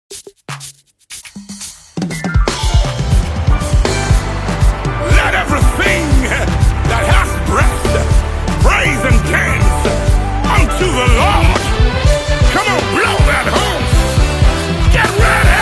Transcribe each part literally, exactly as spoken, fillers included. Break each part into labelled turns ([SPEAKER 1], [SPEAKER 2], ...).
[SPEAKER 1] Let everything that has breath praise and dance unto the Lord. Come on, blow that horn. Get ready.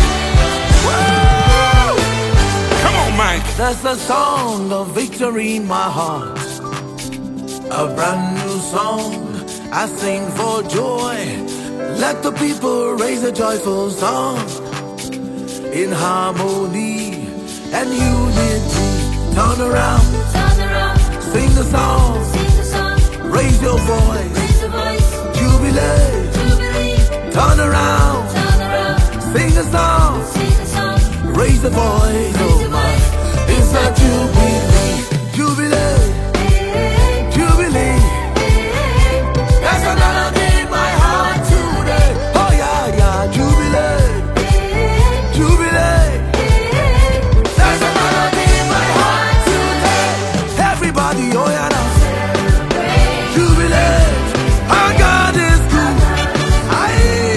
[SPEAKER 1] Woo! Come on, Mike.
[SPEAKER 2] There's a song of victory in my heart, a brand new song I sing for joy. Let the people raise a joyful song in harmony and unity. Turn around,
[SPEAKER 3] Turn around,
[SPEAKER 2] sing the song,
[SPEAKER 3] sing the song,
[SPEAKER 2] raise your voice,
[SPEAKER 3] raise the voice,
[SPEAKER 2] jubilate.
[SPEAKER 3] jubilee.
[SPEAKER 2] Turn around,
[SPEAKER 3] Turn around,
[SPEAKER 2] sing a song,
[SPEAKER 3] sing the song,
[SPEAKER 2] raise the voice. Oh my, it's a jubilee, jubilee,
[SPEAKER 3] hey,
[SPEAKER 2] jubilee.
[SPEAKER 3] hey,
[SPEAKER 2] There's another day in my heart today. Oh yeah, yeah, jubilee,
[SPEAKER 3] hey,
[SPEAKER 2] jubilee.
[SPEAKER 3] hey,
[SPEAKER 2] There's another day in my heart today. Everybody, oh yeah, now
[SPEAKER 3] celebrate.
[SPEAKER 2] jubilee. Our God is good. I,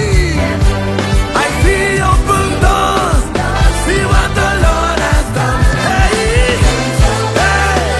[SPEAKER 2] I see open doors. See what the Lord has done. Hey, hey.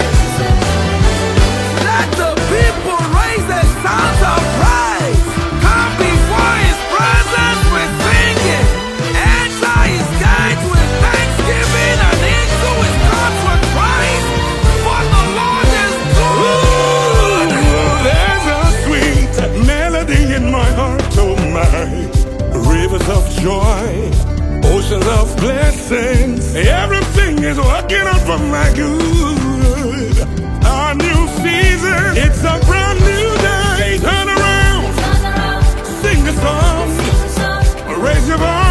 [SPEAKER 2] Let the people raise their sounds of praise. Come before His presence with singing. Enter His gates with thanksgiving and into His courts with praise. For the Lord is good.
[SPEAKER 1] Ooh, there's a sweet melody in my heart, oh my. Rivers of joy, oceans of blessings. Everything is working out for my good. A new season, it's a brand new day. Turn around,
[SPEAKER 3] Turn around,
[SPEAKER 1] sing a song,
[SPEAKER 3] sing the song,
[SPEAKER 1] raise your voice.